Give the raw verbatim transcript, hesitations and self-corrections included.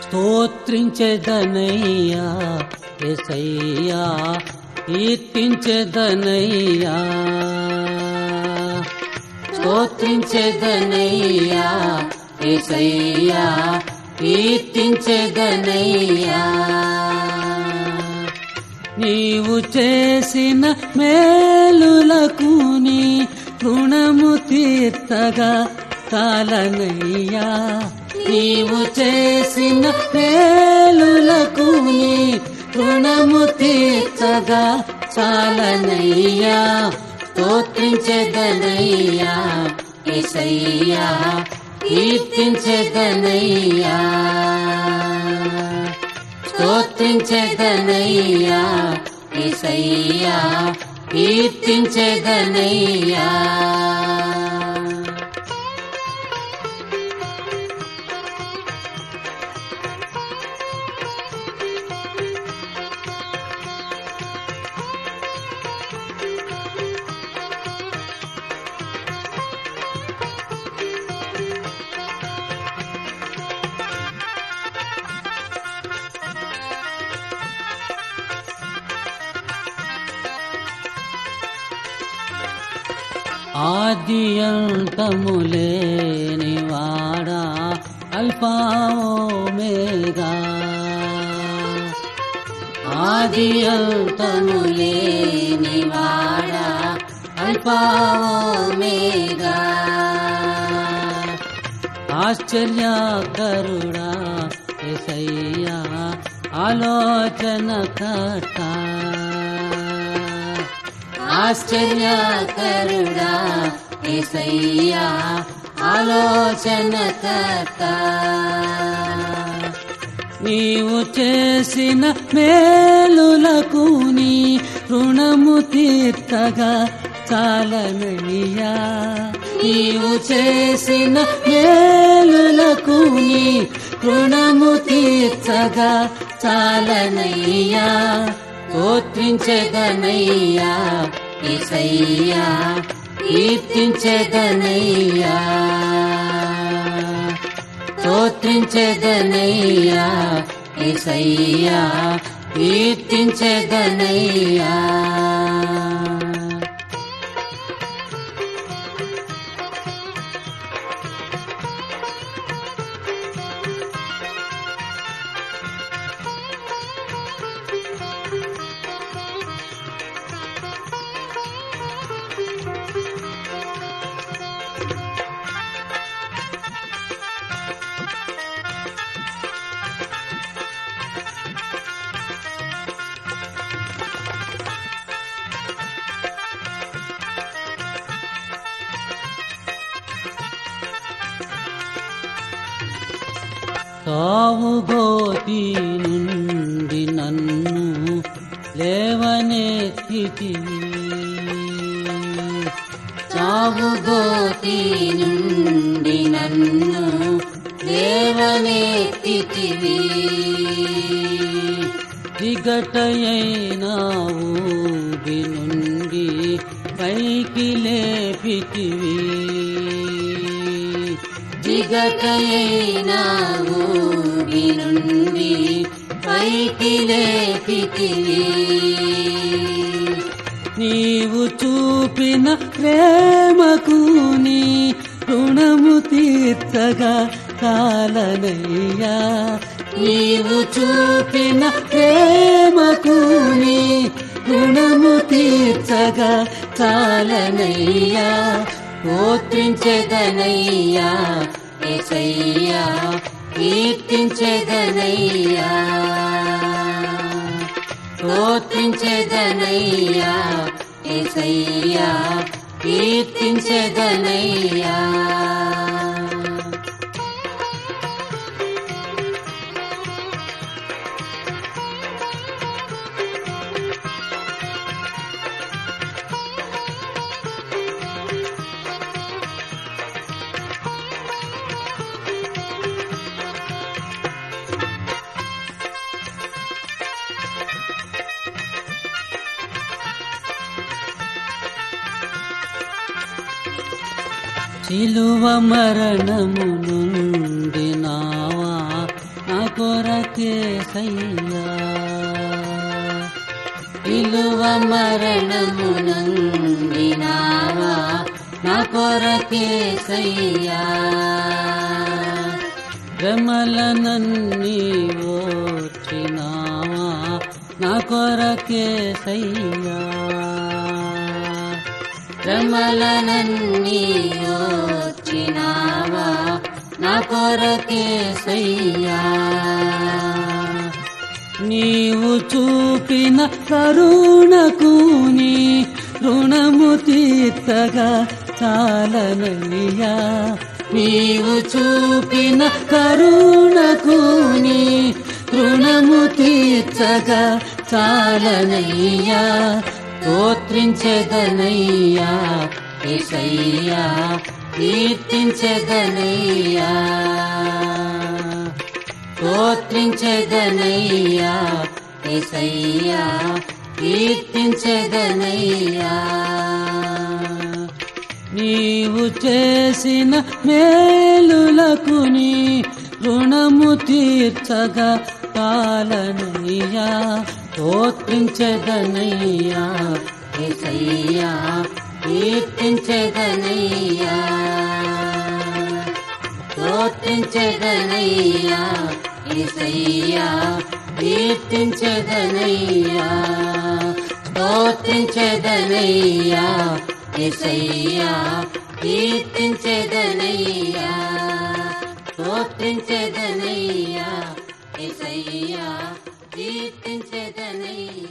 స్తోత్రించెదనయ్యా యేసయ్యా, కీర్తించెదనయ్యా. స్తోత్రించెదనయ్యా యేసయ్యా, కీర్తించెదనయ్యా. నీవు చేసిన మేలులకు నీ రుణము తీర్చగా చాలనయ్యా. నీవు చేసిన మేలులకు నీ రుణము తీర్చగా చాలనయ్యా. స్తోత్రించెదనయ్యా యేసయ్యా, కీర్తించెదనయ్యా. స్తోత్రించెదనయ్యా యేసయ్యా, కీర్తించెదనయ్యా. ఆదియంతములేని వాడా, అల్ఫా ఓమేగా. ఆదియంతములేని వాడా, అల్ఫా ఓమేగా. ఆశ్చర్యకరుడా యేసయ్యా, ఆలోచనకర్త. ఆశ్చర్యకరుడా యేసయ్యా, ఆలోచనకర్త. నీవు చేసిన మేలులకు నీ రుణము తీర్చగా చాలనయ్యా. నీవు చేసిన మేలులకు నీ రుణము తీర్చగా చాలనయ్యా. స్తోత్రించెదనయ్యా యేసయ్యా, కీర్తించెదనయ్యా. స్తోత్రించెదనయ్యా యేసయ్యా, కీర్తించెదనయ్యా. సావు గోతి నుండి నన్ను లేవనెత్తితివి. సావు గోతి నుండి నన్ను లేవనెత్తితివి. దిగటయైన ఊబి నుండి పైకి లేపితివి. దిగటయైన ఊబి నుండి పైకి లేపితివి. నీవు చూపిన ప్రేమకు నీ రుణము తీర్చగా చాలనయ్యా. నీవు చూపిన ప్రేమకు నీ రుణము తీర్చగా చాలనయ్యా. స్తోత్రించెదనయ్యా యేసయ్యా, కీర్తించెదనయ్యా. స్తోత్రించెదనయ్యా యేసయ్యా, కీర్తించెదనయ్యా. శిలువ మరణము నుండి నావా నా కొరకేసయ్యా విలువ మరణమునందినావా నా కొరకేసయ్యా శ్రమలనన్నీ ఓర్చినావా నా కొరకేసయ్యా శ్రమలనన్నీ ఓర్చినావా నా కొరకేసయ్యా నీవు చూపిన కరుణకు నీ రుణము తీర్చగా చాలనయ్యా నీవు చూపిన కరుణకు నీ రుణము తీర్చగా చాలనయ్యా స్తోత్రించెదనయ్యా యేసయ్యా కీర్తించెదనయ్యా స్తోత్రించెదనయ్యా యేసయ్యా కీర్తించెదనయ్యా నీవు చేసిన మేలులకు నీ రుణము తీర్చగా పాలనయ్యా స్తోత్రించెదనయ్యా యేసయ్యా కీర్తించెదనయ్యా స్తోత్రించెదనయ్యా యేసయ్యా కీర్తించెదనయ్యా స్తోత్రించెదనయ్యా యేసయ్యా కీర్తించెదనయ్యా స్తోత్రించెదనయ్యా యేసయ్యా కీర్తించెదనయ్యా